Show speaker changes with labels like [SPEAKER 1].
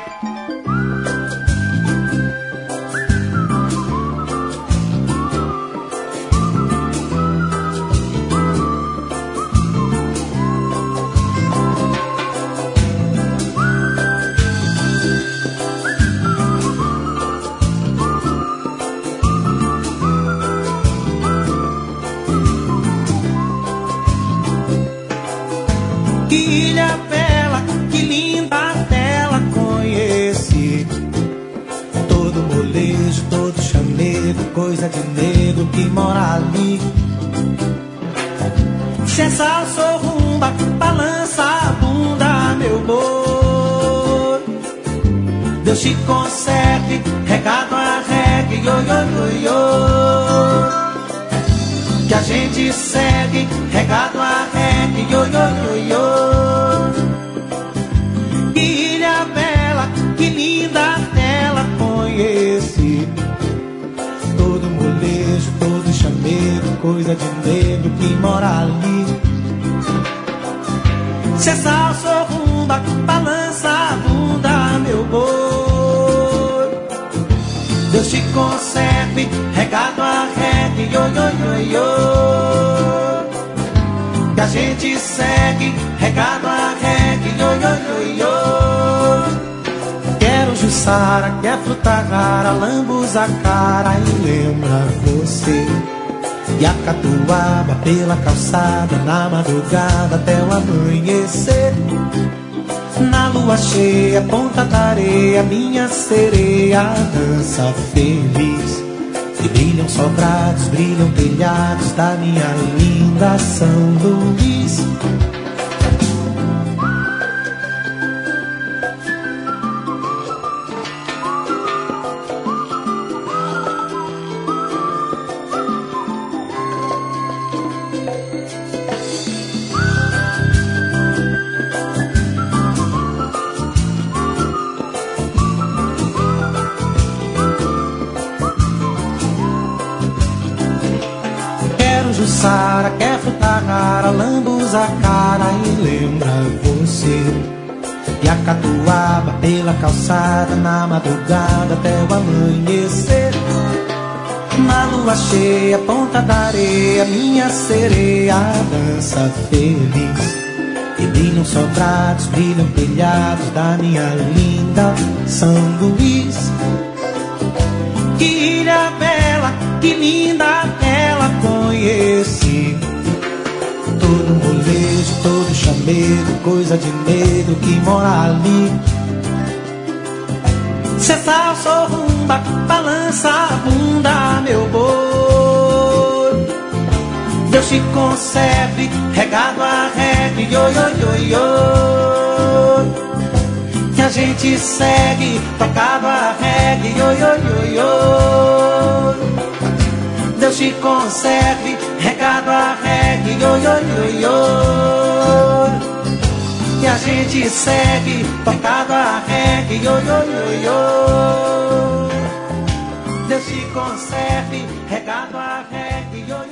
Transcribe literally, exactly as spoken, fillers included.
[SPEAKER 1] Que ilha bela, que linda tela conheci. Todo molejo, todo chamego, coisa de negro que mora ali. Se é salsa ou rumba, balança a bunda, meu boi. Deus te conserve, regado a reggae, yo, yo, yo, yo. Que a gente segue, regado a reggae, yo, yo, yo, yo. Que ilha bela, que linda tela conheci. Todo molejo, todo chamego, coisa de negro que mora ali. Se é salsa ou rumba, balança a bunda, meu boi. Deus te conserve, regado a reggae, yo, yo, yo, yo. Que a gente segue, regado a reggae, yo, yo, yo, yo. Quero juçara, quer fruta rara, lambuza cara e lembra você. E a catuaba pela calçada, na madrugada até o amanhecer. Na lua cheia, ponta da areia, minha sereia dança feliz. E brilham sobrados, brilham telhados da minha linda São Luís. Juçara, quer fruta rara, lambuza a cara e lembra você. E a catuaba pela calçada, na madrugada até o amanhecer. Na lua cheia, ponta da areia, minha sereia dança feliz. E brilham sobrados, brilham telhados da minha linda São Luís. Que ilha bela, que linda tela conheci. Todo molejo, todo chamego, coisa de negro que mora ali. Se é salsa ou rumba, balança a bunda, meu boi. Deus te conserve, regado a reggae, yo, yo, yo, yo. Que a gente segue, tocado a reggae, yo, yo, yo, yo. Deus te conserve, regado a reggae, yo, yo, yo, yo. Que a gente segue, tocado a reggae, yo, yo, yo, yo. Deus te conserve, regado a reggae, yo, yo.